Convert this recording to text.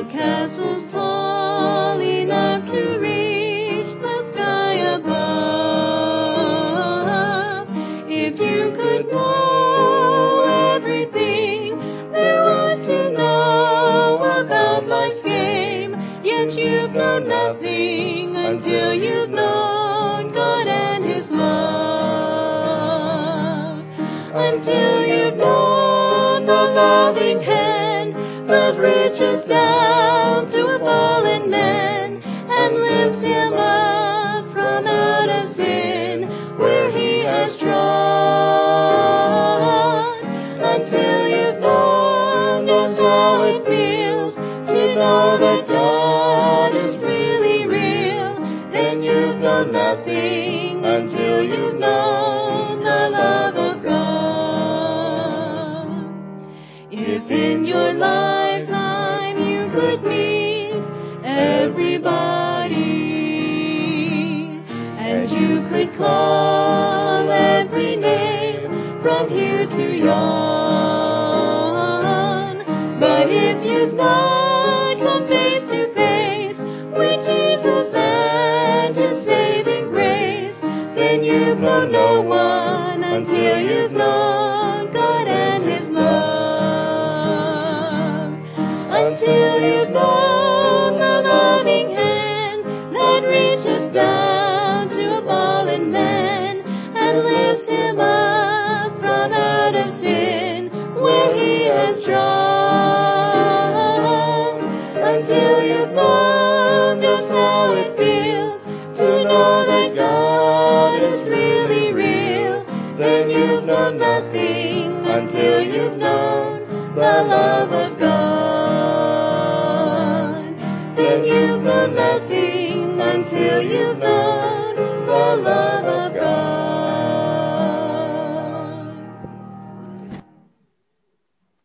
build castles tall enough to reach the sky above. If you could know everything there was to know about life's game, yet you've known nothing until you've known God and His love. Until you've known the loving hand that reaches down to a fallen man and lifts him up from out of sin where he has trod. Until you've known just how it feels to know that God is really real, then you've known nothing until you've known the love of God. If in your lifetime you could meet everybody, and you could call every name from here to yon, but if you've not come face to face with Jesus and His saving grace, then you've known no one until you've known God and His love. Until you've known the loving hand that reaches down to a fallen man and lifts him up from out of sin where he has trod. Until you've known just how it feels to know that God is really real, then you've known nothing until you've known the love